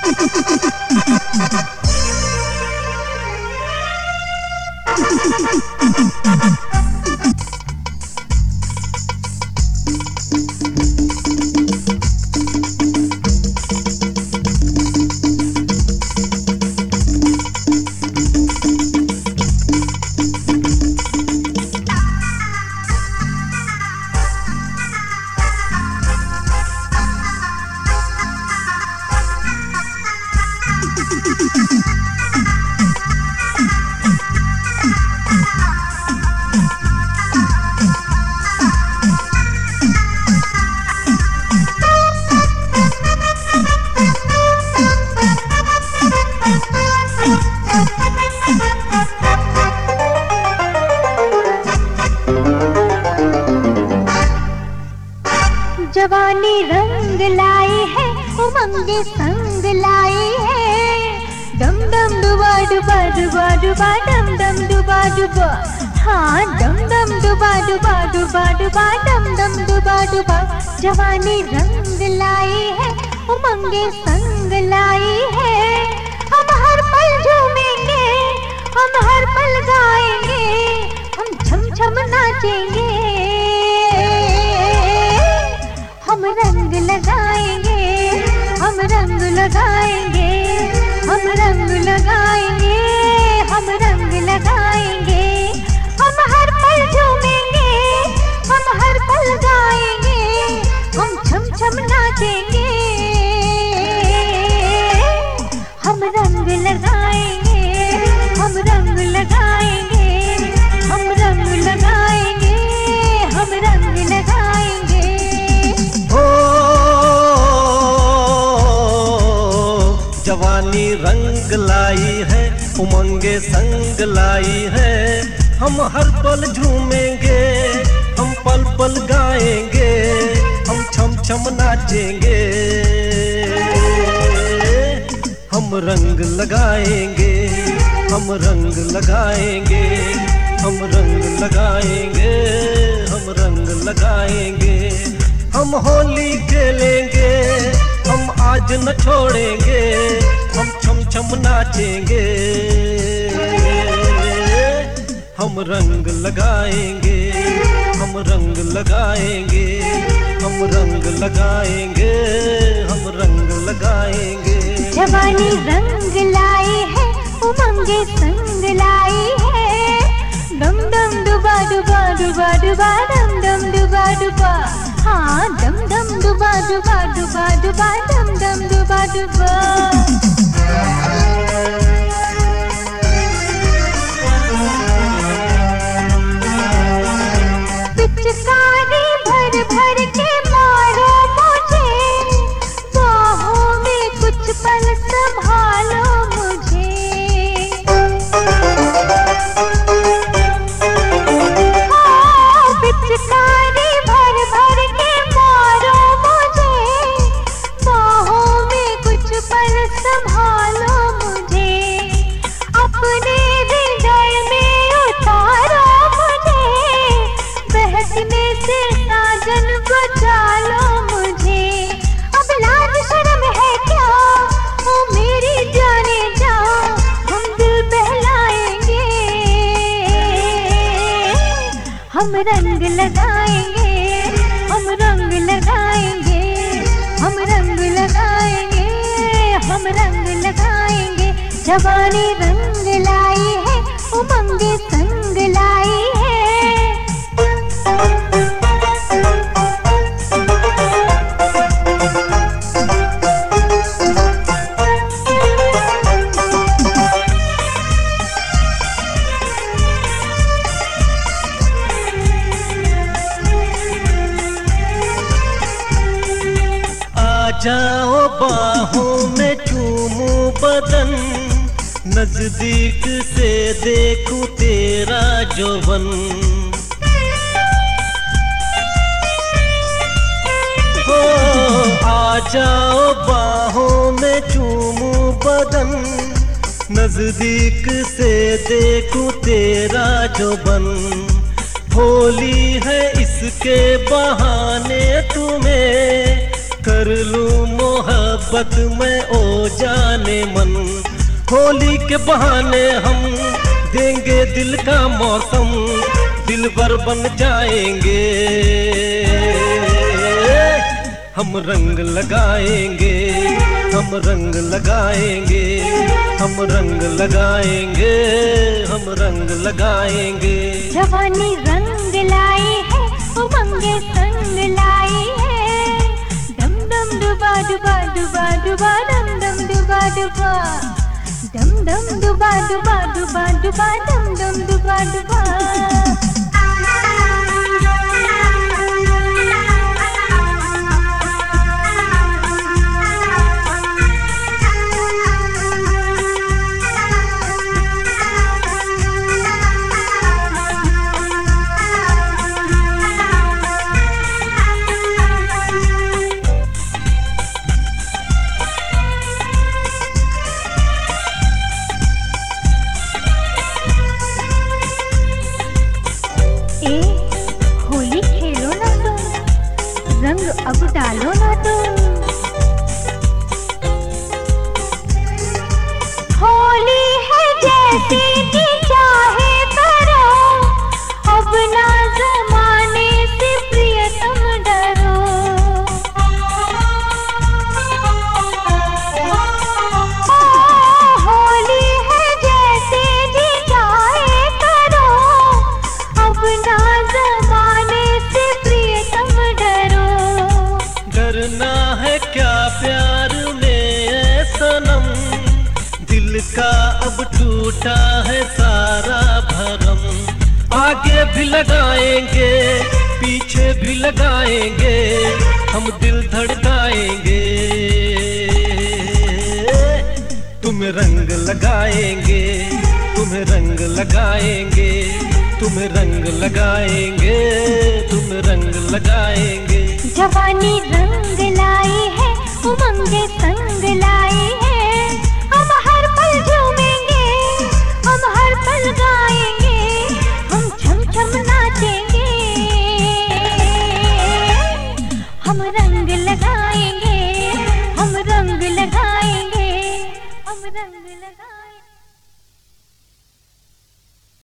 जवानी रंग लाई है, उमंगे संग लाई है। डम डम डुबा डुबा डुबा डुबा डम डम डुबा डुबा, हाँ डम डम डुबा डुबा डुबा डुबा डम डम डुबा डुबा। जवानी रंग लाई है, उमंगे संग लाई है। हम हर पल झूमेंगे, हम हर पल गाएंगे, हम छम छम नाचेंगे। हम रंग लगाएंगे, हम रंग लगाएंगे, हम रंग लगाएंगे, हम रंग लगाएंगे। हम हर पल झूमेंगे, हम हर पल गाएंगे, हम छम छम नाचेंगे। हम रंग लगाएंगे, हम रंग लगाएंगे, हम रंग लगाएंगे, हम रंग लगाएंगे। जवानी रंग लाई है, उमंगे संग लाई है। हम हर पल झूमेंगे, हम पल पल गाएंगे, हम छम छम नाचेंगे। हम रंग लगाएंगे, हम रंग लगाएंगे, हम रंग लगाएंगे, हम रंग लगाएंगे। हम होली खेलेंगे, हम आज न छोड़ेंगे, हम छम छम नाचेंगे। हम रंग लगाएंगे, हम रंग लगाएंगे, हम रंग लगाएंगे, हम रंग लगाएंगे। जवानी रंग लाई है, उमंगे संग लाई है। डम डम डुबा डुबा डुबा डुबा डम डम डुबा डुबा, हाँ डम डम डुबा डुबा डुबा डुबा डम डम डुबा डुबा। पिचकारी भर भर के मारो मुझे, बाहों में कुछ पल संभालो मुझे। हाँ पिचकारी भर भर के मारो मुझे, बाहों में कुछ पल संभालो मुझे। अपने हृदय में उतारो मुझे, बहकने से साजन बचा लो मुझे। अब लाज शर्म है क्या, ओ मेरी जाने जा, हम दिल बहलाएंगे। हम रंग लगाएंगे, हम रंग लगाएंगे, हम रंग लगाएंगे, हम रंग लगाएंगे। जवानी रंग लाई है, उमंगे संग लाई है। जाओ बाहों में चूमू बदन, नजदीक से देखूं तेरा जौवन। हो आ जाओ बाहों में चूमू बदन, नजदीक से देखूं तेरा जौवन। होली है इसके बहाने तुम्हें कर लूं मोहब्बत मोहब्बत में ओ जाने मन, होली के बहाने हम देंगे दिल का मौसम, दिलबर बन जाएंगे, हम रंग लगाएंगे, हम रंग लगाएंगे, हम रंग लगाएंगे, हम रंग लगाएंगे। जवानी रंग लाई है, उमंगे संग लाई है, डम डम डुबा डुबा डुबा डुबा डम डम डुबा डुबा, डम डम डुबा डुबा डुबा डुबा डम डम डुबा डुबा। होली खेलो ना तुम, रंग अब डालो ना तुम। होली है जैसी कि चाहे करो, अब ना जमाने से प्रियतम डरो। होली है जैसे कि चाहे करो, अब ना जमाने से प्रियतम डरो। डरना है क्या प्यार में ऐ सनम, दिल का अब टूटा है सारा भरम। आगे भी लगाएंगे, पीछे भी लगाएंगे, हम दिल धड़काएंगे, तुम्हें रंग लगाएंगे, तुम्हें रंग लगाएंगे, तुम्हें रंग लगाएंगे, तुम्हें रंग लगाएंगे। जवानी रंग लाई है, उमंगे संग लाई है, हम हर पल झूमेंगे, हम हर पल गाएंगे, हम छम छम नाचेंगे, हम रंग लगाएंगे, हम रंग लगाएंगे, हम रंग